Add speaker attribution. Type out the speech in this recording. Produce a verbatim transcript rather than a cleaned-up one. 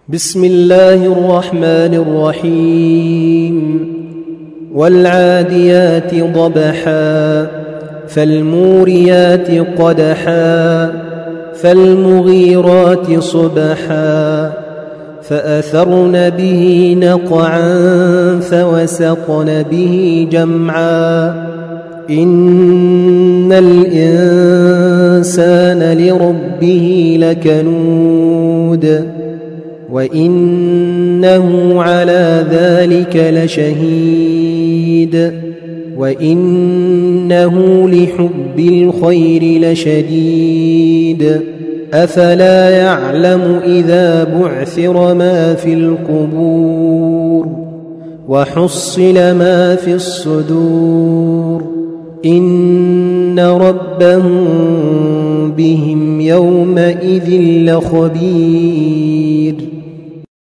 Speaker 1: بسم الله الرحمن الرحيم والعاديات ضبحا فالموريات قدحا فالمغيرات صبحا فأثرن به نقعا فوسطن به جمعا إن الإنسان لربه لكنود وإنه على ذلك لشهيد وإنه لحب الخير لشديد أفلا يعلم إذا بعثر ما في القبور وحصل ما في الصدور إن ربهم بهم يومئذ لخبير